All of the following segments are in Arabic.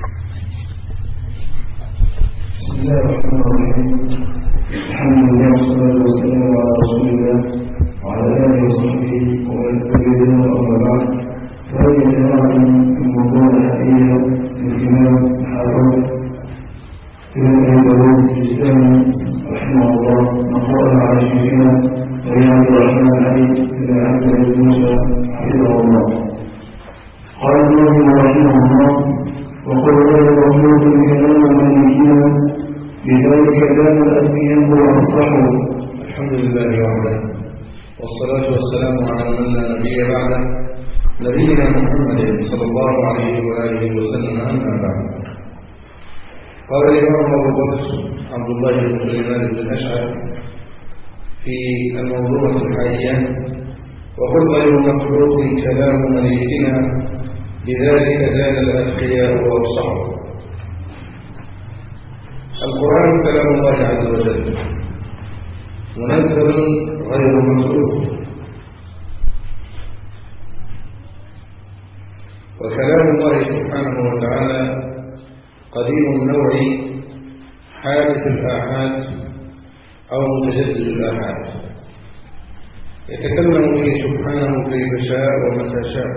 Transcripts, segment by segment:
بسم الله الرحمن الرحيم. الحمد لله والصلاة والسلام على رسول الله وعلى آله وصحبه ومن تبعهم أما بعد، فهذه جماعة من موضوع الحقيقة للإمام الحافظ ابن أبي داود السجستاني رحمه الله، نقرأ على شيخنا ويعبد الرحمن علي بن عبد العزيز موسى حفظه الله. قال النووي رحمه الله: وقل غير مخلوق كلام مالكنا بذلك كان الأنبياء وأصحابه. الحمد لله وحده، والصلاة والسلام على من لا نبي بعده، نبينا محمد صلى الله عليه وآله وسلم. أما بعد، قال الإمام أبو بكر عبد الله بن سليمان بن الأشعري في الموضوعة الحالية: وقل غير مخلوق كلام مليكنا بذلك زاد الأتقياء وأبصروا. القرآن كلام الله عز وجل منزل غير مخلوق، وكلام الله سبحانه وتعالى قديم النوع حادث الآحاد أو متجدد الآحاد، يتكلم به سبحانه كيف شاء ومتى شاء،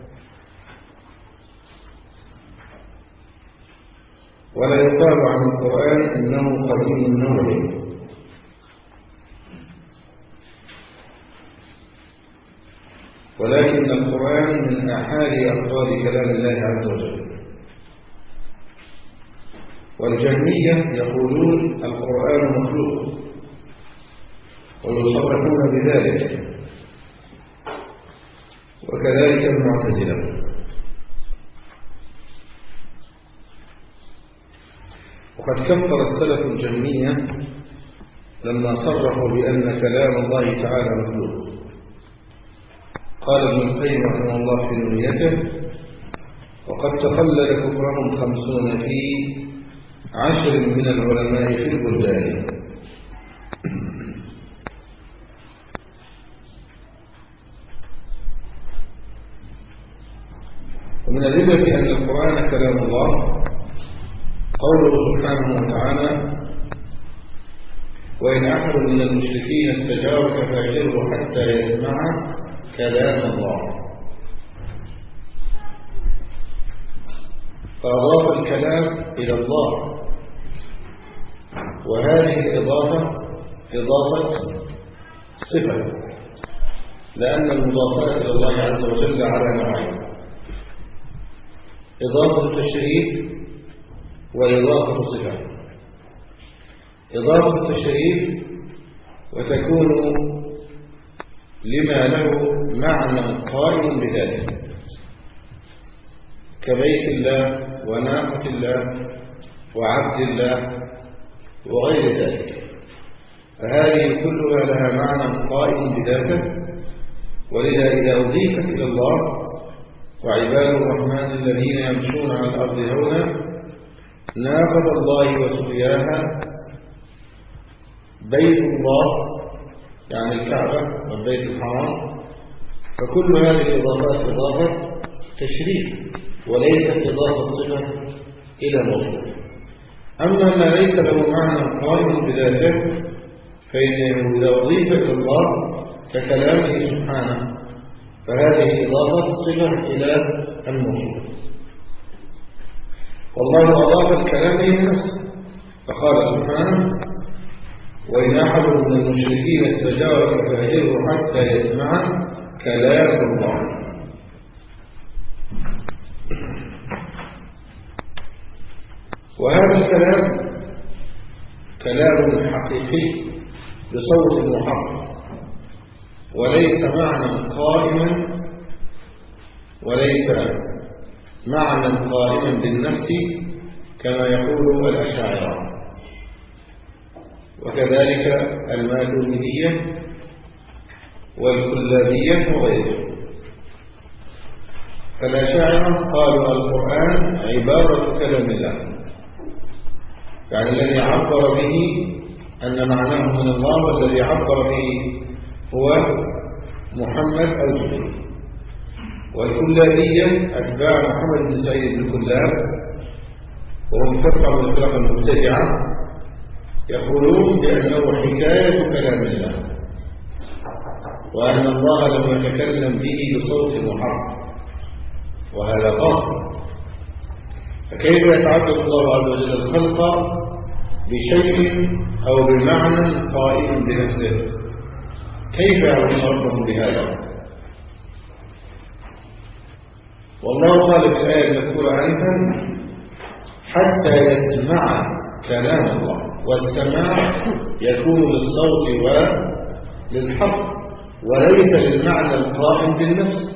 ولا يقال عن القرآن إنه قديم النوع، ولكن القرآن من أحاد أفراد كلام الله عز وجل. والجهمية يقولون القرآن مخلوق ويصرحون بذلك، وكذلك المعتزلة. وقد كفر السلف الجهمية لما صرحوا بأن كلام الله تعالى مخلوق. قال ابن القيم رحمه الله في نونيته: وقد تخلل كفرهم 50 في 10 من العلماء في البلدان. ومن الأدلة أن القرآن كلام الله قوله سبحانه وتعالى: وإن أحد من المشركين استجارك فأجره حتى يسمع كلام الله. فأضاف الكلام إلى الله، وهذه الإضافة إضافة صفة، لأن المضافات إلى الله عز وجل على نوعين: إضافة تشريف وإضافة صفة. إضافة التشريف وتكون لما له معنى قائم بذاته، كبيت الله وناقة الله وعبد الله وغير ذلك، فهذه كلها لها معنى قائم بذاته. ولذا إذا أضيفت إلى الله: وعباد الرحمن الذين يمشون على الأرض هونا ناقة الله وسقياها، بيت الله يعني الكعبة والبيت الحرام، فكل هذه الإضافات إضافة تشريف وليست إضافة صفة إلى موصوف. أما ما ليس له معنى قائم بذاته فإنه إذا أضيف إلى الله ككلامه سبحانه فهذه إضافة صفة إلى الموصوف. والله أضاف الكلام إلى نفسه، فقال سبحانه: وإن أحد من المشركين استجارك فأجره حتى يسمع كلام الله. وهذا الكلام كلام حقيقي بصوت محقق، وليس معنى قائما بالنفس كما يقول الأشاعرة، وكذلك الماتريدية والكلابية وغيرهم. فالأشاعرة قالوا القرآن عبارة كلام الله، يعني الذي عبر به أن معناه من الله، والذي عبر به هو محمد أو جبريل. والكلابية أتباع محمد بن سعيد بن كلاب وهم فرقة من الفرق المبتدعة يقولون بأنه حكاية كلام الله، وأن الله لم يتكلم به بصوت محرك، وهذا باطل. فكيف يتعبد الله عز وجل الخلق بشيء أو بمعنى قائم بنفسه؟ كيف يعبد ربهم بهذا؟ والله قال في الآية المذكورة عنها حتى يسمع كلام الله، والسماع يكون للصوت وللحرف وليس للمعنى القائم بالنفس.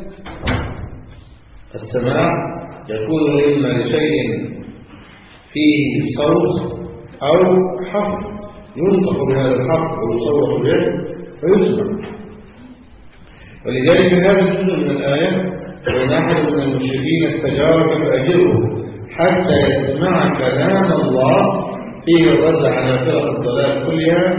السماع يكون إما لشيء فيه صوت أو حرف ينطق بهذا الحرف ويصوت به فيسمع. ولذلك هذا الجزء من الآية وإن أحد من المشركين استجارك فأجره حتى يسمع كلام الله فيه الرد على فرق الضلال كلها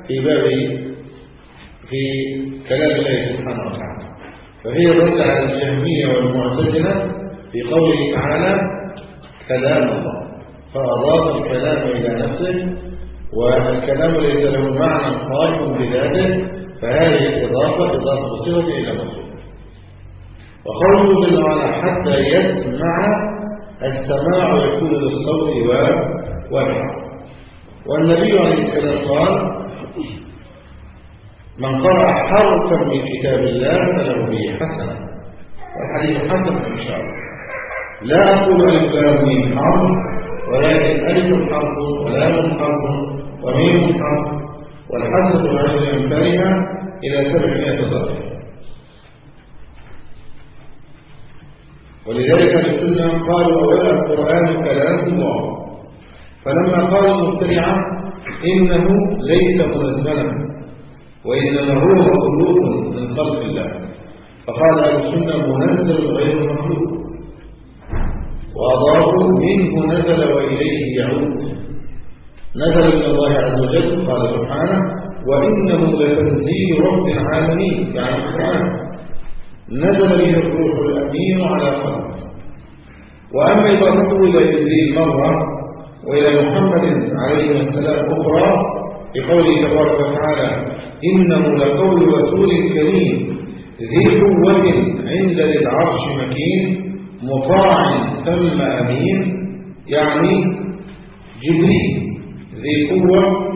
في كلام الله سبحانه وتعالى. فهي الرد على الجهمية والمعتزلة في قوله تعالى كلام الله، فأضاف الكلام إلى نفسه، والكلام ليس له معنى قائم بذاته، فهذه الإضافة إضافة الصفة إلى نفسه. وقوله جل وعلا حتى يسمع، السماع يكون للصوت والحرف. والنبي عليه السلام قال من قرأ حرفا من كتاب الله فله به حسنة، والحديث حسن إن شاء الله. لا أقول ألف لام ميم حرف، ولكن ألف حرف ولام حرف وميم حرف، والحسنة بعشر أمثالها إلى 700 ضعف. ولذلك السنة قالوا أولا القرآن كلام الله، فلما قال المبتدعة إنه ليس منزلا وإنما هو مخلوق من خلق الله، فقال أهل السنة منزل غير مخلوق، وأضافوا منه نزل وإليه يعود. نزل من الله عز وجل قال سبحانه وإنه لتنزيل رب العالمين، يعني القرآن نزل به الروح الأمين على قلبه. وأما إضافته إلى جبريل مرة وإلى محمد عليه السلام أخرى بقوله تبارك وتعالى إنه لقول رسول كريم ذي قوة عند ذي العرش مكين مطاع ثم أمين، يعني جبريل ذي قوة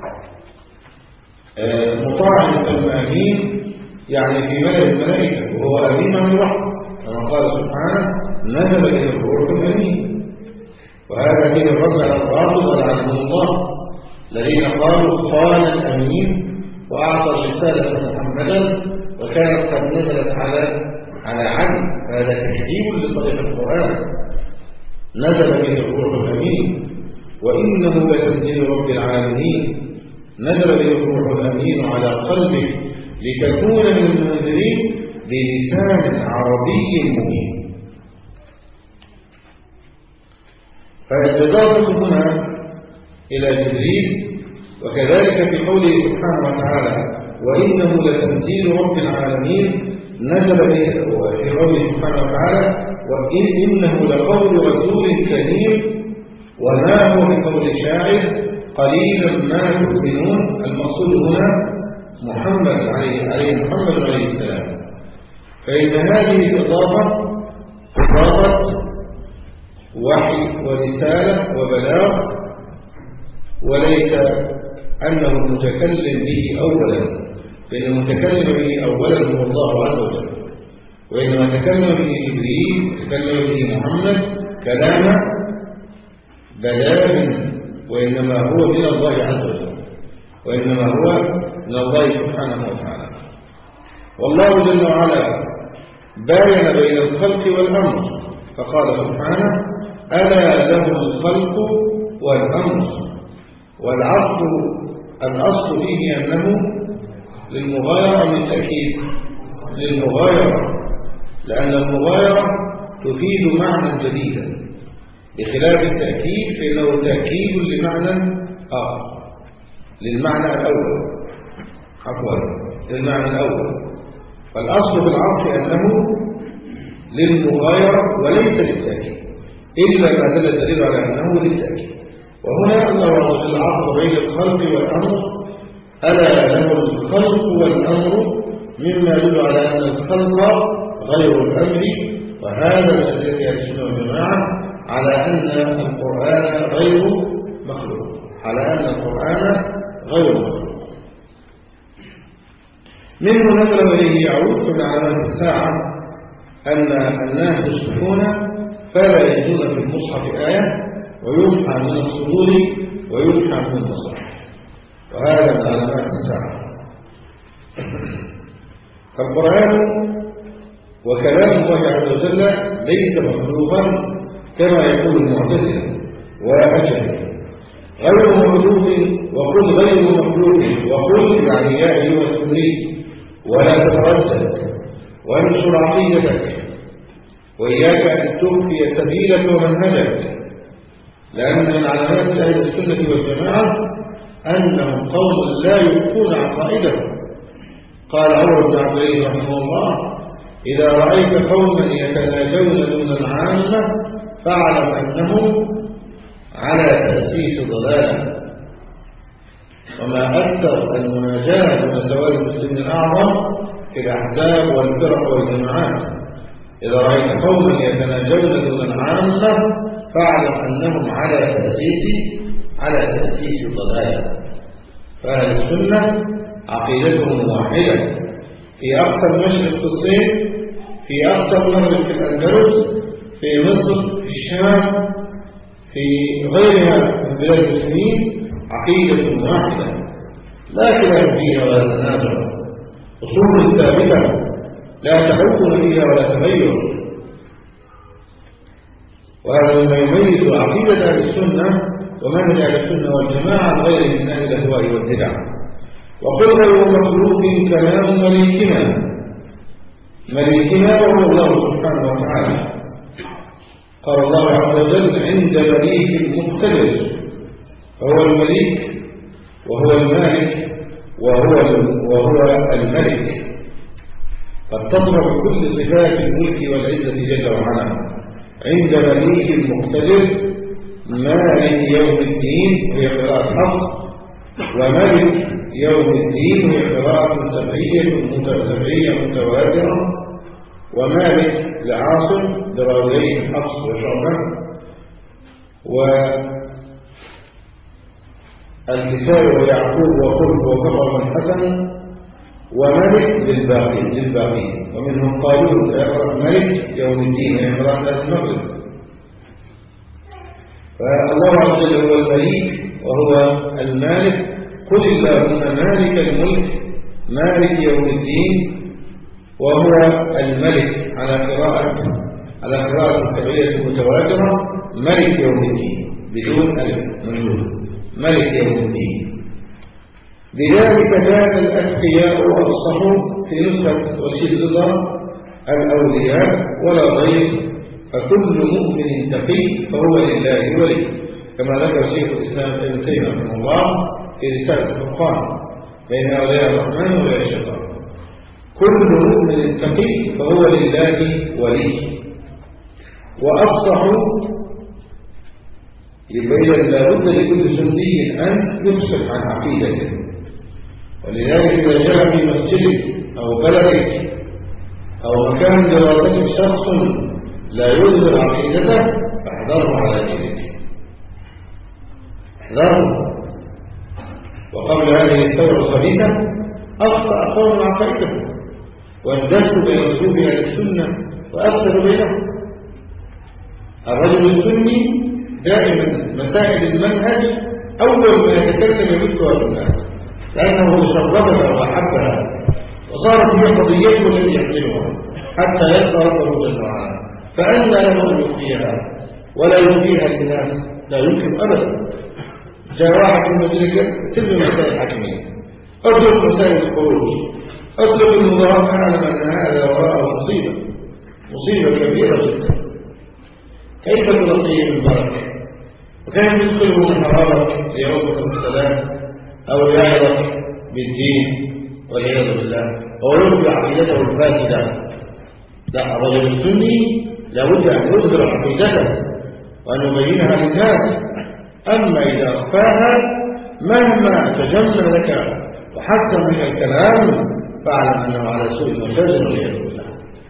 مطاع ثم أمين، يعني في ملأ الملائكة، وهو أمين عن الوحي كما قال سبحانه نزل به الروح الأمين. وهذا فيه الرد على الرافضة ولعنهم الله الذين قالوا قال الأمين وأعطى الرسالة محمدا وكانت قد نزلت على علي. هذا تكذيب لصريح القرآن. نزل به الروح الأمين وإنه لتنزيل رب العالمين، نزل به الروح الأمين على قلبك لتكون من المنذرين بلسان عربي مبين. فالإضافة هنا إلى جبريل، وكذلك في قوله سبحانه وتعالى وإنه لتنزيل رب العالمين نزل به في قوله سبحانه وتعالى وإنه لقول رسول كريم وما هو بقول شاعر قليلا ما تؤمنون. المقصود هنا محمد عليه السلام. فإن هذه الإضافة إضافة وحي ورسالة وبلاغ، وليس أنه المتكلم به أولا، فإن المتكلم به أولا هو الله عز وجل، وإنما تكلم به جبريل تكلم به محمد كلام بلاغ، وإنما هو من الله عز وجل، وإنما هو من الله سبحانه وتعالى. والله جل وعلا باين بين الخلق والأمر فقال سبحانه ألا له الخلق والأمر. والعقل الأصل فيه أنه للمغايرة من تأكيد للمغايرة، لأن المغايرة تفيد معنى جديدا بخلاف التأكيد فإنه تأكيد لمعنى آخر، للمعنى الأول للمعنى الأول. فالأصل في العقل أنه للمغايرة وليس للتأكيد. إلا ما دل الدليل على أنه للتأكيد. وهنا الله عز وجل عقد بين الخلق والأمر، ألا له الخلق والأمر، مما يدل على أن الخلق غير الأمر. وهذا الذي أهل السنة والجماعة على أن القرآن غير مخلوق، على أن القرآن غير مخلوق. منه نزل إليه يعود من علامات الساعة أن الناس يصبحون فلا يجدون في المصحف آية ويمحى من الصدور ويمحى من المصحف، وهذا من علامات الساعة. فالقرآن وكلام الله عز وجل ليس مخلوقا كما يقول المعتزلة وأجل غير مخلوق. وقل غير مخلوق، وقل يعني يا أيها الكبري ولا تتردد وانشر عقيدتك وإياك أن تخفي سبيلك ومنهجك، لأن من علامات أهل السنة والجماعة أنهم قوم لا يخفون عقائدهم. قال عمر بن عبد العزيز رحمه الله: إذا رأيت قوما يتناجون دون العامة فاعلم أنهم على تأسيس ضلال. وما أكثر المناجاة دون زوال المسلمين الأعظم في الأحزاب والفرق والجماعات. إذا رأيت قوما يتناجون دون العامة فاعلم أنهم على تأسيس ضلال. فأهل السنة عقيدتهم واحدة في أقصى المشرق في الصين، في أقصى المغرب في الأندلس، في مصر، في الشام، في غيرها من بلاد المسلمين، عقيدة واحدة لا خلاف فيها ولا تنازع، أصول ثابتة لا تحكم فيها ولا تغير. وهذا مما يميز عقيدة أهل السنة ومنهج أهل السنة والجماعة عن غير من أهل الأهواء والبدع. وقل غير مخلوق كلام مليكنا وهو الله سبحانه وتعالى. قال الله عز وجل: عند مليك مقتدر، فهو المليك وهو المالك وهو الملك، فاتصف بكل صفات الملك والعزة جل وعلا. عند مليك مقتدر، مالك يوم الدين وهي قراءة حفص، وملك يوم الدين وهي قراءة سبعية متواترة، ومالك لعاصم براويين حفص وشعبة، والكسائي ويعقوب وقرب وكفر من حسن، وملك للباقين. ومنهم قالون يقرأ ملك يوم الدين وهي قراءة المغرب. فالله عز وجل هو المليك وهو المالك. قل اللهم مالك الملك مالك يوم الدين، وهو الملك على قراءة السبعية المتواترة، ملك يوم الدين بدون ألف منون، ملك يوم الدين. لذلك كان الأتقياء أفصحوا في نسخة وشدة الأولياء ولا ضيف، فكل مؤمن تقي فهو لله ولي، كما ذكر شيخ الإسلام ابن تيمية رحمه الله في رسالة الفرقان بين أولياء الرحمن وأولياء الشيطان. كل مؤمن تقي فهو لله ولي. وأفصحوا يبين لابد لكل سني أن يفصح عن عقيدته. ولذلك إذا جاء في مسجد أو بلد أو مكان دراسته شخص لا يظهر عقيدته فاحذره على دينك، احذره. وقبل هذه الثورة الخبيثة أخطأ قوم عقيدته واندسوا بين أسلوب أهل السنة وأفسدوا بينهم. الرجل السني دائما مسائل المنهج أول ما يتكلم يمسها بالناس، لأنه تشربها وأحبها وصارت هي قضيته التي يحملها حتى يلقى ربه جل وعلا. فأنى له أن يخفيها ولا يخفيها للناس؟ لا يمكن أبدا. جاء واحد من ذلك سلم مسائل الحكمية، أطلق مسائل الخروج، أطلق المظاهرات، أعلم أن هذا وراءه مصيبة كبيرة جدا. كيف تلقيه بالبركة؟ وكيف يدخله من حرارة ليوصف السلام أو يعظك بالدين والعياذ بالله أو يرفع عقيدته الفاسدة؟ لا، الرجل السني لابد أن يظهر عقيدته وأن يبينها للناس. أما إذا أخفاها مهما تجمل لك وحسن من الكلام فاعلم أنه على سوء المفازن والعياذ بالله.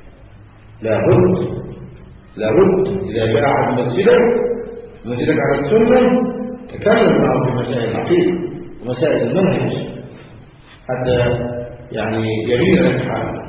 لابد إذا جاء أحد مسجدك على السنة تكلم معه في مسائل العقيدة ومسائل المنهج حتى يبين لك حاله.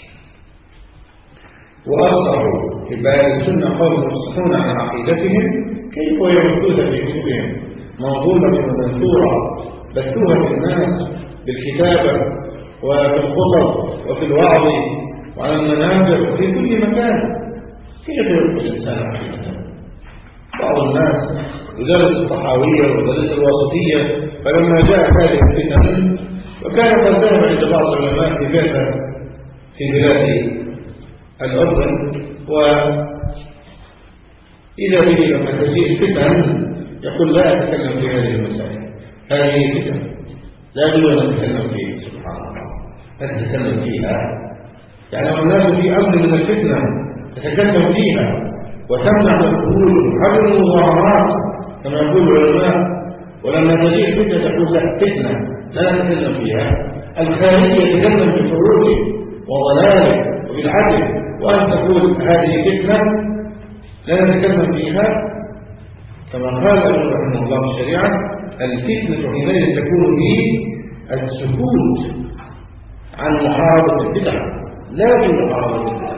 وأصروا في بيان السنة قوم يفصحون عن عقيدتهم كيف يردون في كتبهم منظومة ومنثورة بثوها في الناس بالكتابة وفي الخطب وفي الوعظ وعلى المنابر وفي كل مكان. كيف يرد الإنسان عقيدته؟ بعض الناس يدرس الطحاوية ويدرس الواسطية، فلما جاء هذه الفتن وكان قد ذهب عند بعض العلماء في بلاد الأردن، وإذا به لما تجيء الفتن يقول لا أتكلم في هذه المسائل، هذه فتن لا يجوز أن نتكلم فيها. سبحان الله، نتكلم فيها يعني الناس في أمر من الفتنة تتكلم فيها وتمنع الخروج وتحرم المظاهرات كما يقول العلماء، ولما تجيء الفتنة تقول لا فتنة لا نتكلم فيها. الخارجي يتكلم بحروره وضلاله وبالعدل، وأن تقول هذه فتنة لا نتكلم فيها. كما قال ابن رحمه الله في الشريعة الفتنة حينئذ تكون بالسكوت عن محاربة البدع لا بمحاربة البدع.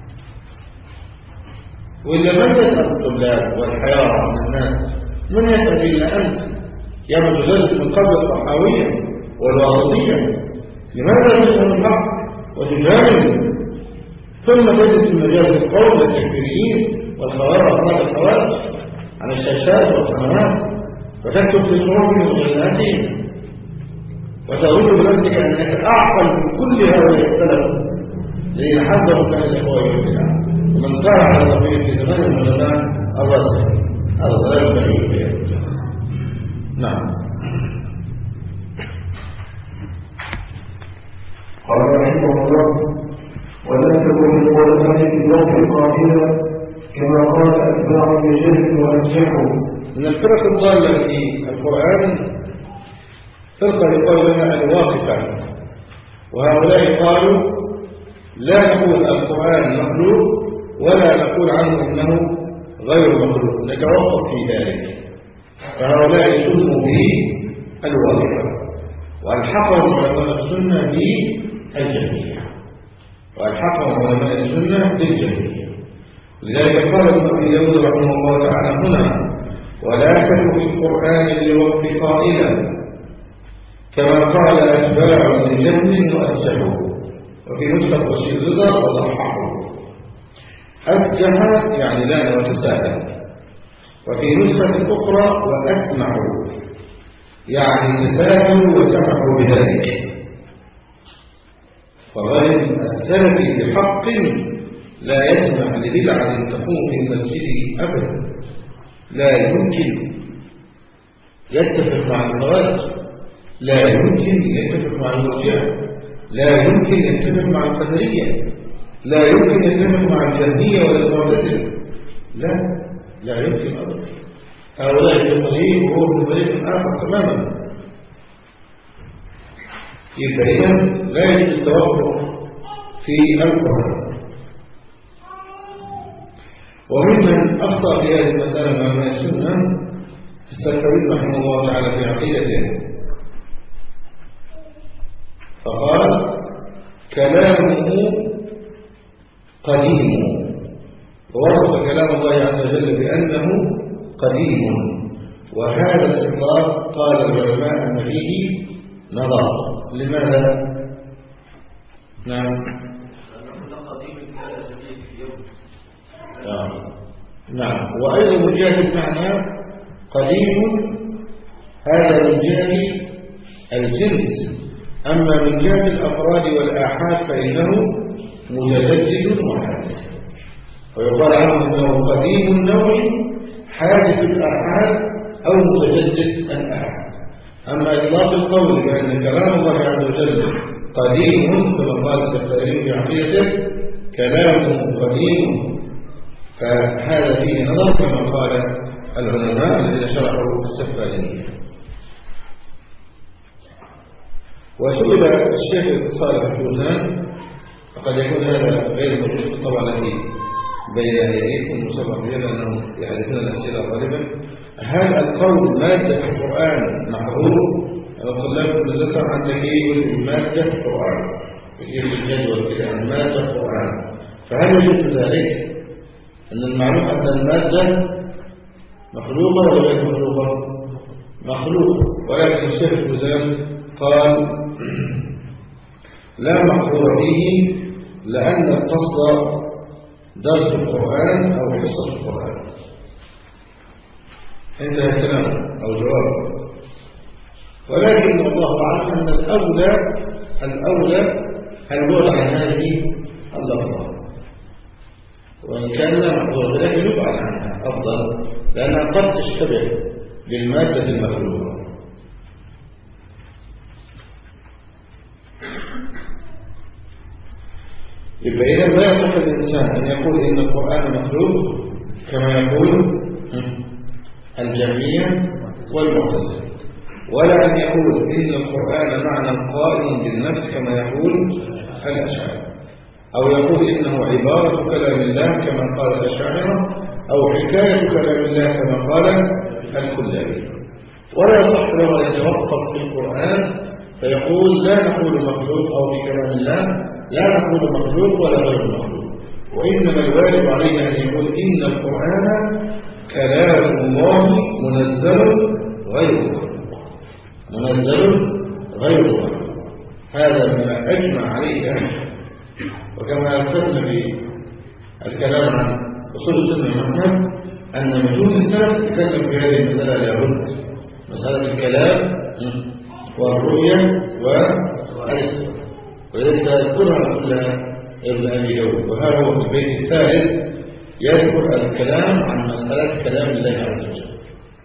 وإلا من يسأل الطلاب والحيارى من الناس؟ من يسأل إلا أنت يا من تدرس من قبل الطحاوية والواسطية؟ لماذا تفهم الحق وتجامل ثم تجد في مجال القول والتكفيريين والخوارج عن الشاشات والقنوات وتكتب في صحف ومجلاتهم وتظن بنفسك أنك أعقل من كل هؤلاء السلف الذين حذروا كان الإخوة والبدع ومن سار على طريق في زمان العلماء الراسخ. هذا ضلال بعيد. نعم. قال رحمه الله ولا تكن القرآن في الوقت قائلا كما قال أتباع بجهل وأسجحوا. من الفرق الضالة في القرآن فرقة يقال لها الواقفة، وهؤلاء قالوا لا نقول القرآن مخلوق ولا نقول عنه إنه غير مخلوق، نتوقف في ذلك. فهؤلاء سموا به الواقفة، والحقهم علماء السنة بالجهمية، والحقهم علماء السنة بالجهمية. لذلك قال ابن أبي داود رحمه الله تعالى هنا ولا تكن في القرآن للوقف قائلا كما قال أتباع لجهل وأسجحوا، وفي نسخة رشيد رضا وصححوا. أسجح يعني لان وتساءل، وفي نسخة أخرى وأسمعوا يعني تساءلوا وسمعوا بذلك. فغير السلفي بحق لا يسمح لبدعة تقوم في المسجد أبدا، لا يمكن يتفق مع الخوارج، لا يمكن يتفق مع المرجئة، لا يمكن يتفق مع القدرية، لا يمكن يتفق مع الجهمية ولا المعتزلة، لا يمكن أبدا. هؤلاء في طريق وهو في طريق آخر تماما. إذا لا يجب التوقف في القرآن. وممن أخطأ في هذه المسألة من علماء السنة السلفي رحمه الله تعالى في عقيدته، فقال كلامه قديم، ووصف كلام الله عز وجل بأنه قديم، وهذا الإطلاق قال العلماء أن فيه نظر. لماذا؟ نعم نعم. وأيضا من جهة المعنى قديم هذا من جهة الجنس، أما من جهة الأفراد والآحاد فإنه متجدد وحادث، ويقال عنه أنه قديم النوع حادث الآحاد أو متجدد الآحاد. أما إطلاق القول بأن كلام الله عز وجل قديم كما قال السفاري في عقيدته كلامه قديم فهذا فيه نظر كما قال العلماء الذين شرحوا السفارينية. وسئل الشيخ صالح الفوزان، وقد يكون هذا غير موجود طبعا الذي بين يديكم مسبق بها لأنهم يحدثون الأسئلة غالبا: هل القول مادة القرآن محظور؟ الطلاب المدرسة عندك مادة القرآن في الجدول كده عن مادة القرآن، فهل يجوز ذلك أن المعلوم أن المادة مخلوقة ولا غير مخلوقة؟ مخلوقة، ولكن الشيخ الفوزان قال لا محظور فيه لأن القصد درس القرآن أو حصة القرآن. انتهى الكلام أو جواب. ولكن الله أعلم أن الأولى البعد عن هذه اللفظة، وإن كان لا محظور لكن يبعد عنها أفضل لأنها قد تشتبه بالمادة المخلوقة. يبقى إذا لا يصح الإنسان أن يقول إن القرآن مخلوق كما يقول الجهمية والمعتزلة، ولا أن يقول إن القرآن معنى قائم بالنفس كما يقول الأشاعرة، أو يقول إنه عبارة كلام الله كما قال الأشاعرة، أو حكاية كلام الله كما قال الكلابي. ولا يصح له أن يتوقف في القرآن فيقول لا نقول مخلوق أو في كلام الله لا نقول مخلوق ولا غير مخلوق، وإنما الواجب عليه أن يقول إن القرآن كلام الله منزل غير مخلوق، منزل غير مخلوق. هذا ما أجمع عليه أهل. وكما أثبتنا في الكلام عن أصول السنة محمد أن مجهول السلف يتكلم في هذه المسألة لابد، مسألة الكلام والرؤية والإسلام، ولذلك يذكرها كلها ابن أبي داود. وهذا هو في البيت الثالث يذكر الكلام عن مسألة كلام الله عز وجل.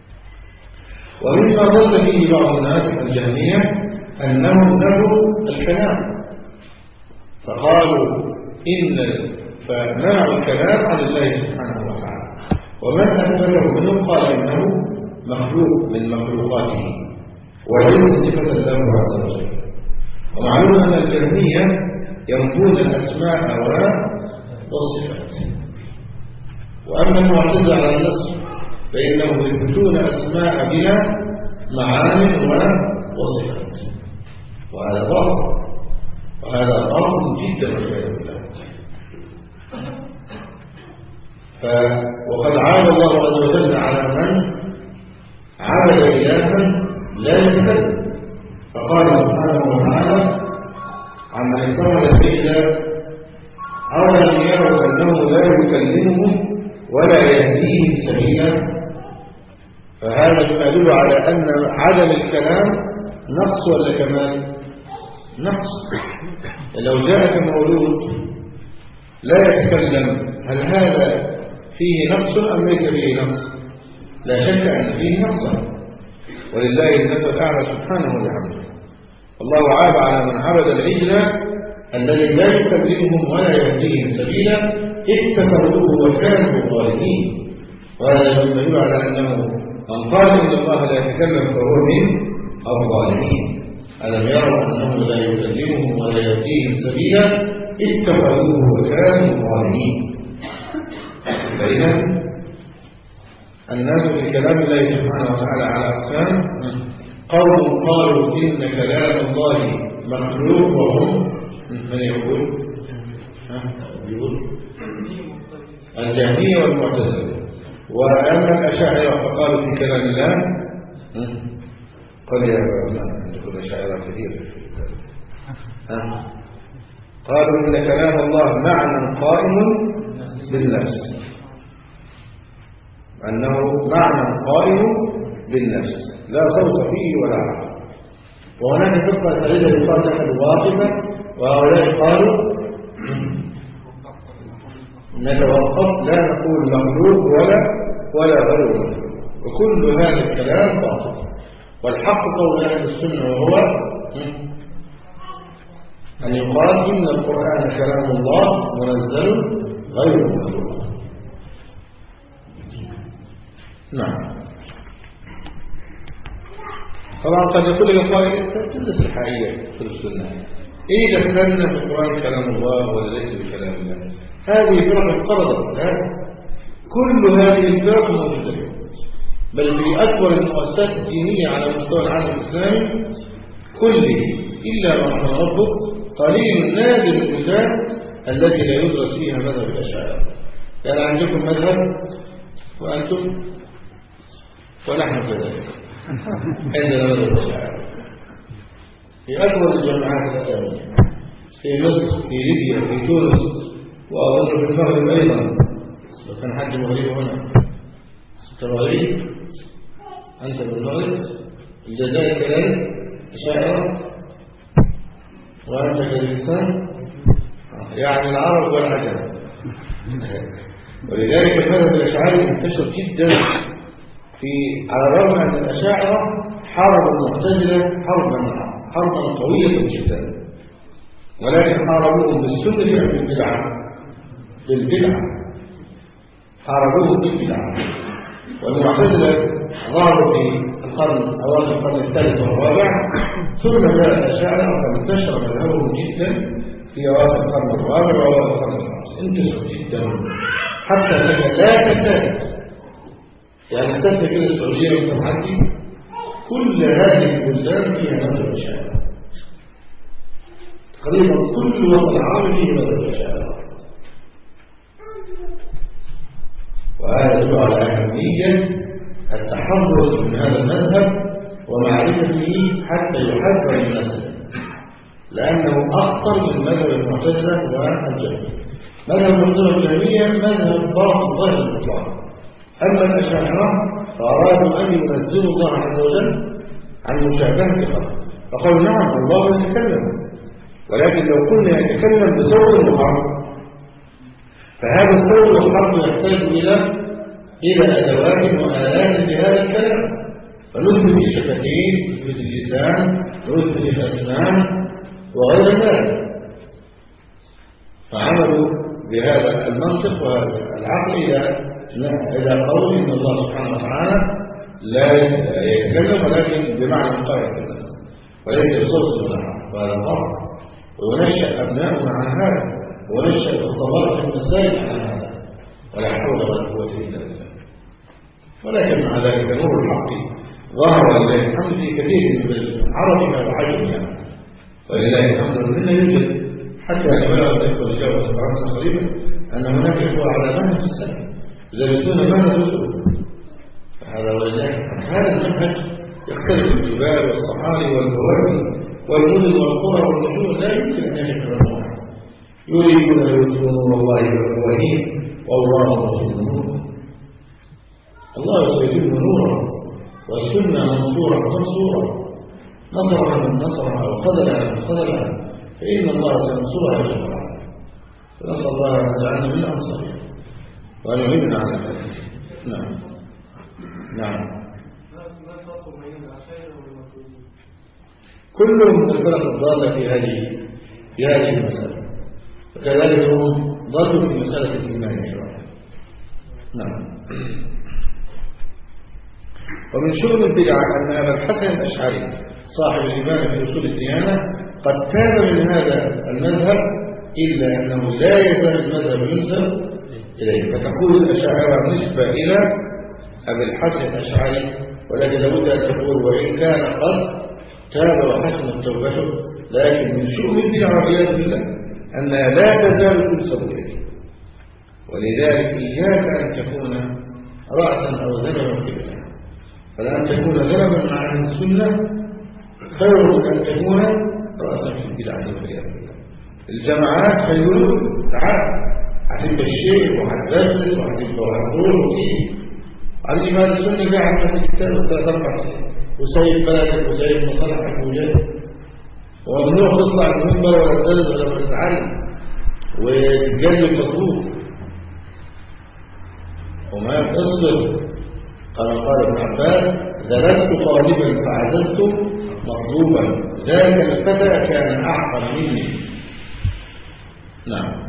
ومما ظل فيه بعض الناس الجهمية أنهم نهوا الكلام، فقالوا فمنعوا الكلام عن الله سبحانه وتعالى، ومن أثبته منهم قال إنه مخلوق من مخلوقاته وليس صفة الله عز وجل. ومعلوم أن الجهمية ينفون الأسماء والصفات، وأما المعتزلة على النص فإنهم يثبتون أسماء بلا معاني وصفات، وهذا باطل، وهذا باطل جدا والعياذ بالله. وقد عاب الله عز وجل على من عبد إلها لا يتكلم، فقال سبحانه وتعالى عما اتخذ العجل أولم يروا أنه لا يكلمهم ولا يهديهم سبيلا. فهذا يدل على أن عدم الكلام نقص ولا كمال؟ نقص. لو جاءك مولود لا يتكلم هل هذا فيه نقص أم ليس فيه نقص؟ لا شك أن فيه نقصا، ولله المثل الأعلى سبحانه وتعالى. الله عاب على من عبد العجل الذي لا يكلمهم ولا يهديهم سبيلا اتخذوه وكانوا ظالمين. وهذا يدل على أنه من قال إن الله لا يتكلم فهو من الظالمين. ألم يروا أنه لا يكلمهم ولا يهديهم سبيلا اتخذوه وكانوا ظالمين. فإذا الناس في كلام الله سبحانه وتعالى على أقسام: قوم قالوا إن كلام الله مخلوق، وهم من يقول الجهمية والمعتزلة. وأما الأشاعرة فقالوا في كلام الله قال يا عندكم أشاعرة كثيرة قالوا إن كلام الله معنى قائم بالنفس، أنه معنى قائم بالنفس لا صوت فيه ولا عقل. وهناك فرقة ثالثة يقال لها الواقفة، وهؤلاء قالوا نتوقف لا نقول مخلوق ولا غير مخلوق، وكل هذا الكلام باطل. والحق قول أهل السنة وهو أن يقال إن القرآن كلام الله منزل غير مخلوق. نعم. طبعا قد يقول لك قائل تدرس الحقيقة في السنة، إيه دخلنا في القرآن كلام الله ولا ليس بكلام الله؟ هذه فرق انقرضت. كل هذه الفرق موجودة، بل في أكبر المؤسسات الدينية على مستوى العالم الإسلامي كله إلا ما رحم ربك، قليل نادر البلدان التي لا يدرس فيها مذهب الأشاعرة. يعني عندكم مذهب وأنتم ونحن كذلك عندنا مذهب الأشاعرة في أكبر الجامعات الإسلامية، في مصر، في ليبيا، في تونس، وأظن في المغرب أيضا. لو كان حد مغربي هنا، أنت مغربي؟ أنت من المغرب؟ الجزائر كذلك أشاعرة، وأنت كالإنسان يعني العرب والعجم. ولذلك المذهب الأشاعري انتشر جدا على الرغم أن الأشاعرة حاربوا المعتزلة حربا طويلة جدا، ولكن حاربوهم بالسنة عن البدعة، حاربوهم بالبدعة. والمعتزلة ظهروا في أوائل القرن الثالث والرابع، ثم جاء الأشاعرة فانتشر مذهبهم جدا في أوائل القرن الرابع وأوائل القرن الخامس، انتشر جدا حتى لا تكاد يعني تنسى كده السعودية والمحدث كل هذه البلدان فيها مذهب الأشاعرة، تقريبا كل وطن عربي فيه مذهب الأشاعرة. وهذا يدل على أهمية التحرز من هذا المذهب ومعرفته حتى يحذر الناس، لأنه أخطر من مذهب المعتزلة والجهمية. مذهب المعتزلة والجهمية مذهب باطل ظاهر الإطلاق، أما الأشاعرة فأرادوا أن ينزلوا الله عز وجل عن مشابهة خلقه، فقالوا نعم الله يتكلم، ولكن لو كنا يتكلم بصوت محرم، فهذا الصوت الحرب يحتاج إلى أدوات وآلات لهذا الكلام، فنثبت الشفتين، نثبت اللسان، نثبت الأسنان وغير ذلك. فعملوا بهذا المنطق وهذا العقل إلى قول إن الله سبحانه وتعالى لا يتكلم ولكن بمعنى قائل الناس وليس بصوت المنعم، وهذا غلط. وينشأ أبناؤنا عن هذا، وننشأ الخطبات في المساجد عن هذا، ولا حول ولا قوة إلا بالله. ولكن مع ذلك نور الحق ظهر ولله الحمد في كثير من البلاد عربها وعجمها، ولله الحمد لله يوجد حتى بلغ الإخوة الإجابة في فرنسا قريبا أن هناك إخوة على منهج السنة يدرسون منهج الأصول. فهذا ولله هذا المنهج يختلف الجبال والصحاري والبوادي والمدن والقرى والنجوم، لا يمكن أن يكون يريدون أن يطفئوا نور الله بأفواههم والله متم نوره. الله يتم نوره والسنة منصورة منصورة، نصرها من نصرها وخذلها من خذلها، فإن الله سينصرها جميعا. فنسأل الله أن يجعلنا من أنصاره وأن يعيننا على ذلك. نعم نعم. كلهم من الفرق الضالة في هذه المسألة، وكذلك هم ضلوا في مسألة الإيمان أيضا. نعم. ومن شؤم البدعة أن أبا الحسن الأشعري صاحب الإيمان في أصول الديانة قد تاب من هذا المذهب، إلا أنه لا يزال المذهب ينسب إليه، فتقول الأشاعرة نسبة إلى أبي الحسن الأشعري، ولكن لابد أن تقول وإن كان قد تاب وحسن توبته، لكن من شؤم البدعة والعياذ بالله أنها لا تزال تنسب إليه. ولذلك إياك أن تكون رأسا أو ذنبا في البدعة، فلأن تكون ذنبا مع أهل السنة خير من أن تكون رأسا في البدعة والعياذ بالله. الجماعات خيرون، تعال هتبقى الشيخ وهتدرس وهتبقى وهتقول وفيه على إمام السنة قاعد ماسك كتاب 3-4 سنين وسايب بلدك وسايب مصالحك وجاي، وممنوع تطلع المنبر ولا تدرس ولا تتعلم وتتجلب مصروف وما تصدر. قال ابن عباس ذللت طالبا فعززت مطلوبا، ذاك الفتى كان أعقل مني. نعم.